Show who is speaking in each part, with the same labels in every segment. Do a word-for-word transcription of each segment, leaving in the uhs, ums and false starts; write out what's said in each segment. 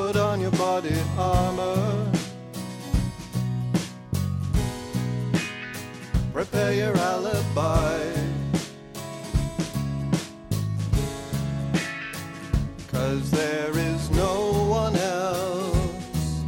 Speaker 1: put on your body armor. Prepare your alibi. 'Cause there is no one else.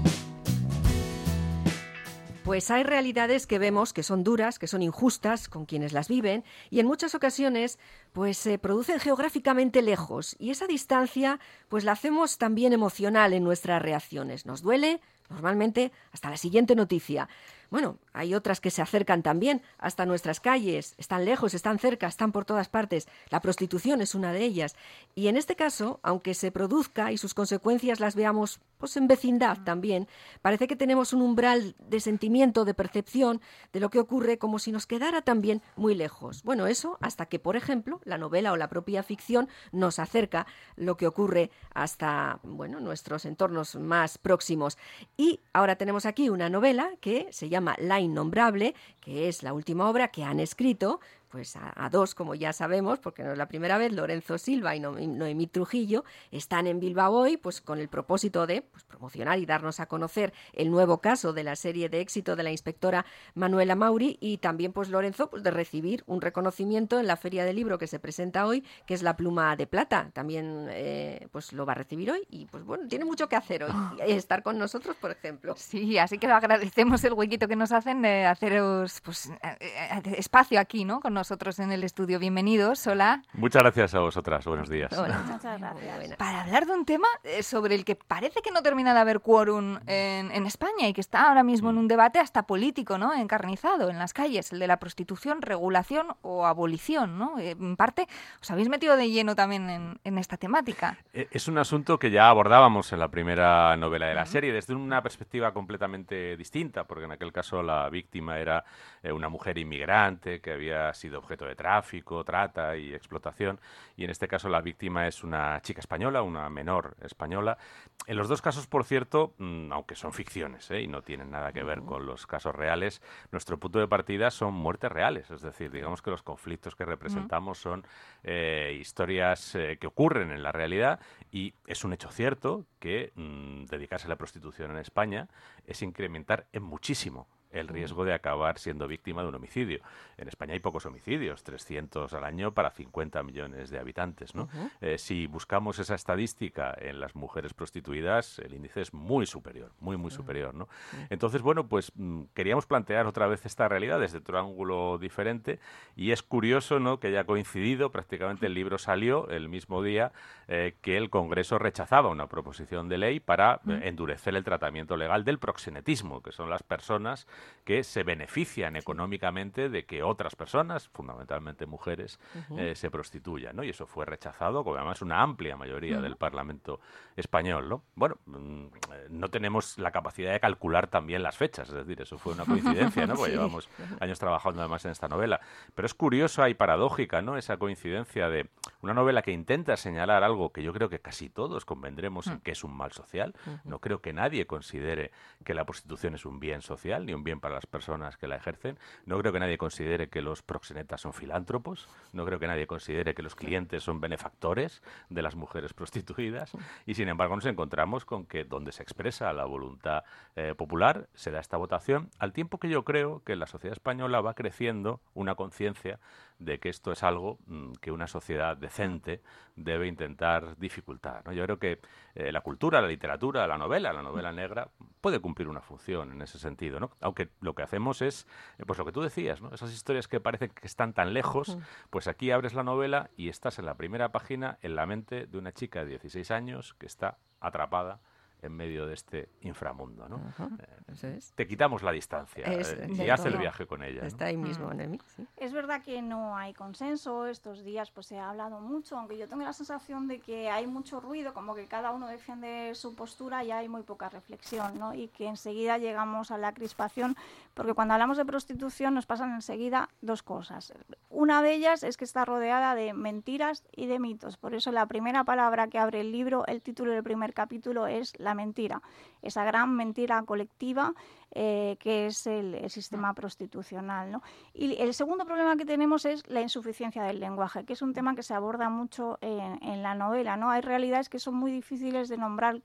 Speaker 2: Pues hay realidades que vemos que son duras, que son injustas con quienes las viven y en muchas ocasiones pues se producen geográficamente lejos y esa distancia pues la hacemos también emocional en nuestras reacciones. Nos duele, normalmente, hasta la siguiente noticia. Bueno, hay otras que se acercan también hasta nuestras calles, están lejos, están cerca, están por todas partes. La prostitución es una de ellas. Y en este caso, aunque se produzca y sus consecuencias las veamos pues en vecindad también, parece que tenemos un umbral de sentimiento, de percepción de lo que ocurre como si nos quedara también muy lejos. Bueno, eso hasta que, por ejemplo, la novela o la propia ficción nos acerca lo que ocurre hasta, bueno, nuestros entornos más próximos. Y ahora tenemos aquí una novela que se llama La Innombrable, que es la última obra que han escrito pues a, a dos, como ya sabemos, porque no es la primera vez, Lorenzo Silva y Noemí Trujillo, están en Bilbao hoy pues con el propósito de pues, promocionar y darnos a conocer el nuevo caso de la serie de éxito de la inspectora Manuela Mauri y también pues Lorenzo pues, de recibir un reconocimiento en la Feria del Libro que se presenta hoy, que es la Pluma de Plata. También eh, pues lo va a recibir hoy y pues bueno, tiene mucho que hacer hoy, y estar con nosotros, por ejemplo.
Speaker 3: Sí, así que agradecemos el huequito que nos hacen de haceros pues espacio aquí, ¿no? Con nosotros en el estudio. Bienvenidos, hola.
Speaker 4: Muchas gracias a vosotras, buenos días.
Speaker 3: Hola. Muchas gracias. Para hablar de un tema sobre el que parece que no termina de haber quórum en, en España y que está ahora mismo en un debate hasta político, ¿no? Encarnizado en las calles, el de la prostitución, regulación o abolición, ¿no? En parte, os habéis metido de lleno también en, en esta temática.
Speaker 4: Es un asunto que ya abordábamos en la primera novela de la serie, desde una perspectiva completamente distinta, porque en aquel caso la víctima era una mujer inmigrante que había sido objeto de tráfico, trata y explotación, y en este caso la víctima es una chica española, una menor española. En los dos casos, por cierto, aunque son ficciones ¿eh? y no tienen nada que ver con los casos reales, nuestro punto de partida son muertes reales, es decir, digamos que los conflictos que representamos son eh, historias eh, que ocurren en la realidad, y es un hecho cierto que mmm, dedicarse a la prostitución en España es incrementar en muchísimo el riesgo de acabar siendo víctima de un homicidio. En España hay pocos homicidios, trescientos al año para cincuenta millones de habitantes, ¿no? Uh-huh. Eh, si buscamos esa estadística en las mujeres prostituidas, el índice es muy superior, muy, muy uh-huh. superior, ¿no? Uh-huh. Entonces, bueno, pues mmm, queríamos plantear otra vez esta realidad desde otro ángulo diferente, y es curioso, ¿no?, que haya coincidido, prácticamente el libro salió el mismo día eh, que el Congreso rechazaba una proposición de ley para uh-huh. eh, endurecer el tratamiento legal del proxenetismo, que son las personas que se benefician económicamente de que otras personas, fundamentalmente mujeres, uh-huh. eh, se prostituyan, ¿no? Y eso fue rechazado, como además una amplia mayoría uh-huh. del Parlamento español, ¿no? Bueno, mmm, no tenemos la capacidad de calcular también las fechas, es decir, eso fue una coincidencia, ¿no? Porque sí. llevamos años trabajando además en esta novela. Pero es curiosa y paradójica, ¿no?, esa coincidencia de una novela que intenta señalar algo que yo creo que casi todos convendremos uh-huh. en que es un mal social. Uh-huh. No creo que nadie considere que la prostitución es un bien social, ni un bien para las personas que la ejercen. No creo que nadie considere que los proxenetas son filántropos. No creo que nadie considere que los clientes son benefactores de las mujeres prostituidas. Y sin embargo nos encontramos con que donde se expresa la voluntad eh, popular se da esta votación, al tiempo que yo creo que en la sociedad española va creciendo una conciencia de que esto es algo mmm, que una sociedad decente debe intentar dificultar, ¿no? Yo creo que eh, la cultura, la literatura, la novela, la novela negra puede cumplir una función en ese sentido, ¿no? Aunque lo que hacemos es, eh, pues lo que tú decías, ¿no? Esas historias que parecen que están tan lejos, pues aquí abres la novela y estás en la primera página en la mente de una chica de dieciséis años que está atrapada en medio de este inframundo, ¿no? Uh-huh.
Speaker 2: Eso es.
Speaker 4: Te quitamos la distancia es, eh, y haces el viaje con ella, ¿no?
Speaker 2: Está ahí mismo, Noemí. Sí.
Speaker 5: Es verdad que no hay consenso, estos días pues se ha hablado mucho, aunque yo tengo la sensación de que hay mucho ruido, como que cada uno defiende su postura y hay muy poca reflexión, ¿no? Y que enseguida llegamos a la crispación, porque cuando hablamos de prostitución nos pasan enseguida dos cosas. Una de ellas es que está rodeada de mentiras y de mitos, por eso la primera palabra que abre el libro, el título del primer capítulo es la mentira, esa gran mentira colectiva eh, que es el, el sistema prostitucional, ¿no? Y el segundo problema que tenemos es la insuficiencia del lenguaje, que es un tema que se aborda mucho en, en la novela, ¿no? Hay realidades que son muy difíciles de nombrar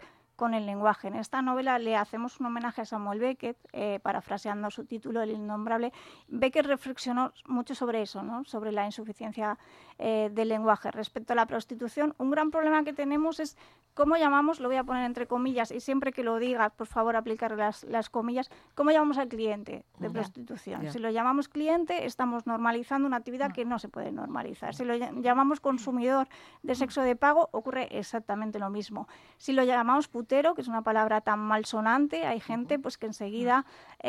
Speaker 5: con el lenguaje. En esta novela le hacemos un homenaje a Samuel Beckett, eh, parafraseando su título, El innombrable. Beckett reflexionó mucho sobre eso, ¿no? Sobre la insuficiencia eh, del lenguaje. Respecto a la prostitución, un gran problema que tenemos es cómo llamamos, lo voy a poner entre comillas, y siempre que lo diga, por favor, aplicar las, las comillas, cómo llamamos al cliente de
Speaker 2: Ya,
Speaker 5: prostitución.
Speaker 2: ya.
Speaker 5: Si lo llamamos cliente, estamos normalizando una actividad que no se puede normalizar. Si lo llamamos consumidor de sexo de pago, ocurre exactamente lo mismo. Si lo llamamos putero, que es una palabra tan malsonante, hay gente pues que enseguida,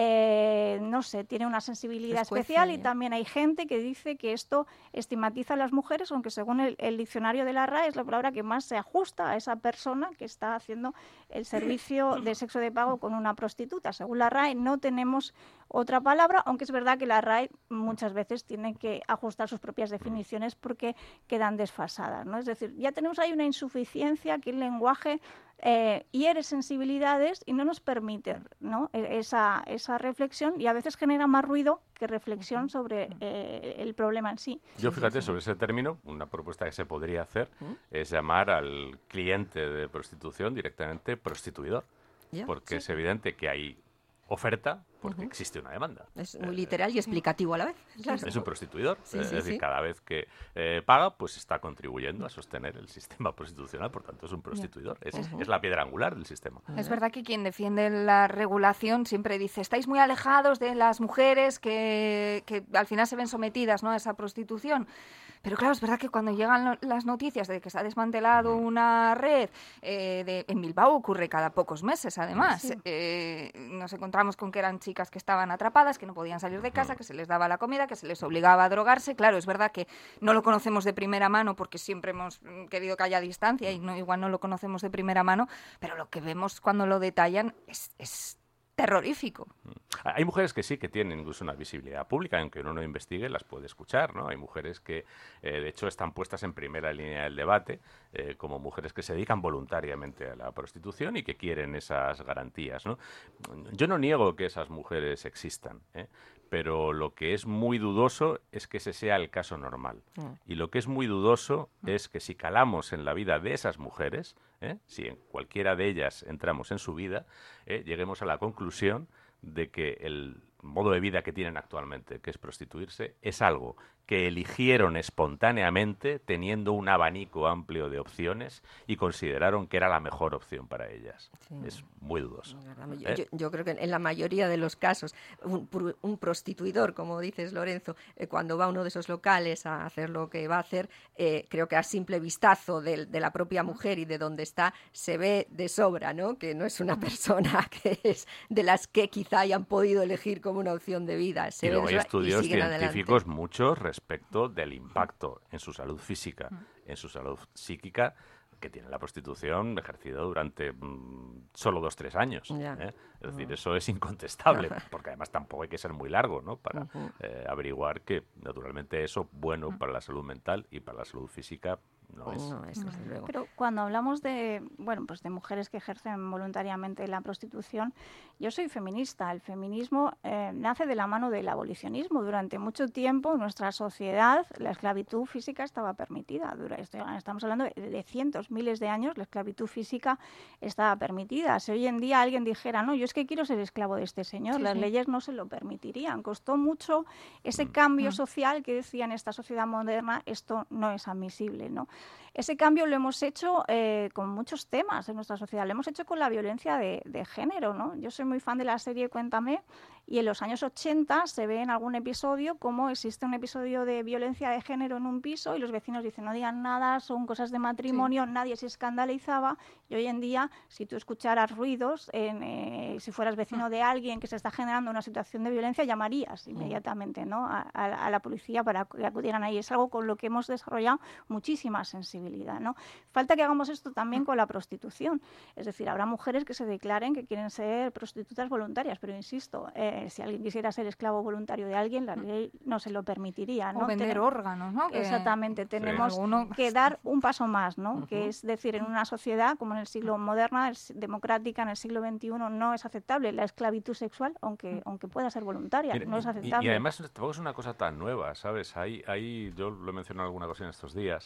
Speaker 5: eh, no sé, tiene una sensibilidad
Speaker 2: Descuece,
Speaker 5: especial, y
Speaker 2: ¿eh?
Speaker 5: también hay gente que dice que esto estigmatiza a las mujeres, aunque según el, el diccionario de la R A E es la palabra que más se ajusta a esa persona que está haciendo el servicio de sexo de pago con una prostituta. Según la R A E no tenemos otra palabra, aunque es verdad que la R A E muchas veces tiene que ajustar sus propias definiciones porque quedan desfasadas, ¿no? Es decir, ya tenemos ahí una insuficiencia que el lenguaje eh, hiere sensibilidades y no nos permite, ¿no? E- esa, esa reflexión, y a veces genera más ruido que reflexión sobre eh, el problema en sí.
Speaker 4: Yo, fíjate, sobre ese término, una propuesta que se podría hacer es llamar al cliente de prostitución directamente prostituidor,
Speaker 2: Ya,
Speaker 4: porque
Speaker 2: sí.
Speaker 4: es evidente que hay oferta porque existe una demanda.
Speaker 2: Es muy literal y explicativo a la vez. Claro.
Speaker 4: Es un prostituidor,
Speaker 2: Sí,
Speaker 4: es
Speaker 2: sí,
Speaker 4: decir,
Speaker 2: sí.
Speaker 4: cada vez que eh, paga, pues está contribuyendo a sostener el sistema prostitucional, por tanto es un prostituidor, es, es la piedra angular del sistema.
Speaker 3: Es verdad que quien defiende la regulación siempre dice, estáis muy alejados de las mujeres que, que al final se ven sometidas, ¿no?, a esa prostitución. Pero claro, es verdad que cuando llegan lo- las noticias de que se ha desmantelado una red, eh, de, en Bilbao ocurre cada pocos meses además, eh, nos encontramos con que eran chicas que estaban atrapadas, que no podían salir de casa, que se les daba la comida, que se les obligaba a drogarse. Claro, es verdad que no lo conocemos de primera mano porque siempre hemos mm, querido que haya distancia y no, igual no lo conocemos de primera mano, pero lo que vemos cuando lo detallan es, es terrorífico.
Speaker 4: Hay mujeres que sí, que tienen incluso una visibilidad pública, aunque uno no investigue, las puede escuchar, ¿no? Hay mujeres que, eh, de hecho, están puestas en primera línea del debate, eh, como mujeres que se dedican voluntariamente a la prostitución y que quieren esas garantías, ¿no? Yo no niego que esas mujeres existan, ¿eh? Pero lo que es muy dudoso es que ese sea el caso normal. Y lo que es muy dudoso es que si calamos en la vida de esas mujeres, ¿eh? Si en cualquiera de ellas entramos en su vida, ¿eh? lleguemos a la conclusión de que el modo de vida que tienen actualmente, que es prostituirse, es algo que eligieron espontáneamente teniendo un abanico amplio de opciones y consideraron que era la mejor opción para ellas.
Speaker 2: Sí.
Speaker 4: Es muy dudoso.
Speaker 2: Yo,
Speaker 4: ¿eh?
Speaker 2: yo- yo creo que en la mayoría de los casos, un, pru- un prostituidor, como dices, Lorenzo, eh, cuando va a uno de esos locales a hacer lo que va a hacer, eh, creo que a simple vistazo del- de, la propia mujer y de dónde está, se ve de sobra, ¿no? Que no es una persona que es de las que quizá hayan podido elegir como una opción de vida. Se
Speaker 4: Y
Speaker 2: ve
Speaker 4: luego
Speaker 2: de
Speaker 4: hay
Speaker 2: sobra y
Speaker 4: estudios
Speaker 2: siguen adelante.
Speaker 4: científicos muchos respecto del impacto en su salud física, en su salud psíquica, que tiene la prostitución ejercida durante mm, solo dos, tres años.
Speaker 2: Ya.
Speaker 4: ¿eh? Es decir, eso es incontestable, porque además tampoco hay que ser muy largo, ¿no? Para eh, averiguar que, naturalmente, eso bueno para la salud mental y para la salud física no es.
Speaker 2: No es, desde luego.
Speaker 5: Pero cuando hablamos de, bueno, pues de mujeres que ejercen voluntariamente la prostitución, yo soy feminista. El feminismo eh, nace de la mano del abolicionismo. Durante mucho tiempo en nuestra sociedad la esclavitud física estaba permitida. Dura- estoy- Estamos hablando de, de cientos, miles de años, la esclavitud física estaba permitida. Si hoy en día alguien dijera, no, yo es que quiero ser esclavo de este señor, las leyes no se lo permitirían. Costó mucho ese cambio social que decía en esta sociedad moderna, esto no es admisible, ¿no? Ese cambio lo hemos hecho eh, con muchos temas en nuestra sociedad. Lo hemos hecho con la violencia de, de género, ¿no? Yo soy muy fan de la serie Cuéntame, y en los años ochenta se ve en algún episodio cómo existe un episodio de violencia de género en un piso y los vecinos dicen no digan nada, son cosas de matrimonio, nadie se escandalizaba. Y hoy en día, si tú escucharas ruidos, en, eh, si fueras vecino de alguien que se está generando una situación de violencia, llamarías inmediatamente, ¿no? a, a- a la policía para que acudieran ahí. Es algo con lo que hemos desarrollado muchísima sensibilidad, ¿no? Falta que hagamos esto también con la prostitución. Es decir, habrá mujeres que se declaren que quieren ser prostitutas voluntarias, pero insisto, eh, si alguien quisiera ser esclavo voluntario de alguien, la ley no se lo permitiría, ¿no?
Speaker 3: O vender
Speaker 5: Tenem-
Speaker 3: órganos, ¿no? Que-
Speaker 5: Exactamente, tenemos
Speaker 3: Alguno-
Speaker 5: que dar un paso más, ¿no? Que es decir, en una sociedad como en el siglo moderna, es democrática, en el siglo veintiuno, no es aceptable la esclavitud sexual, aunque, aunque pueda ser voluntaria,
Speaker 4: Mira,
Speaker 5: no es
Speaker 4: y-
Speaker 5: aceptable.
Speaker 4: Y, además tampoco es una cosa tan nueva, ¿sabes? Hay, hay, yo lo he mencionado en alguna ocasión estos días,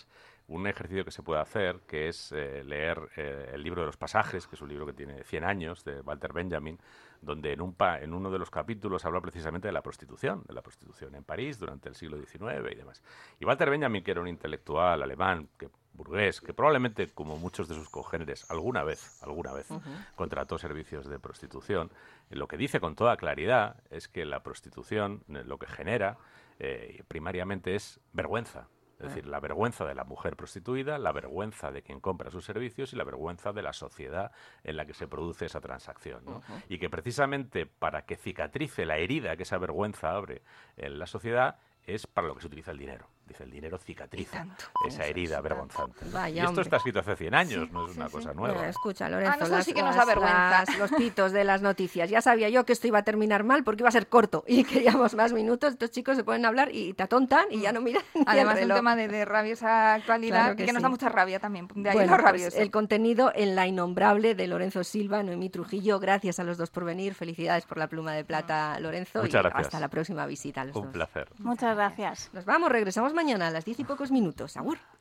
Speaker 4: un ejercicio que se puede hacer, que es eh, leer eh, el libro de los pasajes, que es un libro que tiene cien años, de Walter Benjamin, donde en, un pa en uno de los capítulos habla precisamente de la prostitución, de la prostitución en París durante el siglo diecinueve y demás. Y Walter Benjamin, que era un intelectual alemán, que, burgués, que probablemente, como muchos de sus congéneres, alguna vez, alguna vez uh-huh. contrató servicios de prostitución, lo que dice con toda claridad es que la prostitución lo que genera eh, primariamente es vergüenza. Es decir, la vergüenza de la mujer prostituida, la vergüenza de quien compra sus servicios y la vergüenza de la sociedad en la que se produce esa transacción, ¿no? Uh-huh. Y que precisamente para que cicatrice la herida que esa vergüenza abre en la sociedad es para lo que se utiliza el dinero. Dice, el dinero cicatriza esa herida vergonzante.
Speaker 2: Vaya,
Speaker 4: y esto
Speaker 2: hombre.
Speaker 4: está escrito hace cien años,
Speaker 2: sí,
Speaker 4: no es
Speaker 2: sí,
Speaker 4: una
Speaker 2: sí.
Speaker 4: cosa nueva.
Speaker 2: Bueno, escucha, Lorenzo,
Speaker 3: ah, no,
Speaker 2: las,
Speaker 3: sí que nos
Speaker 2: las,
Speaker 3: da vergüenza.
Speaker 2: las, los pitos de las noticias. Ya sabía yo que esto iba a terminar mal porque iba a ser corto y queríamos más minutos. Estos chicos se pueden hablar y te atontan y ya no miran ni
Speaker 3: Además,
Speaker 2: el
Speaker 3: un
Speaker 2: reloj.
Speaker 3: tema de, de rabiosa actualidad
Speaker 2: Claro que
Speaker 3: que, que nos
Speaker 2: sí.
Speaker 3: da mucha rabia también. De ahí
Speaker 2: Bueno,
Speaker 3: lo
Speaker 2: pues
Speaker 3: rabioso.
Speaker 2: el contenido en La Innombrable de Lorenzo Silva, Noemí Trujillo. Gracias a los dos por venir. Felicidades por la pluma de plata, Lorenzo.
Speaker 4: Muchas
Speaker 2: y
Speaker 4: gracias.
Speaker 2: hasta la próxima visita a los
Speaker 4: Un
Speaker 2: dos.
Speaker 4: placer.
Speaker 5: Muchas gracias.
Speaker 2: Nos vamos, regresamos mañana a las diez y pocos minutos. Agur.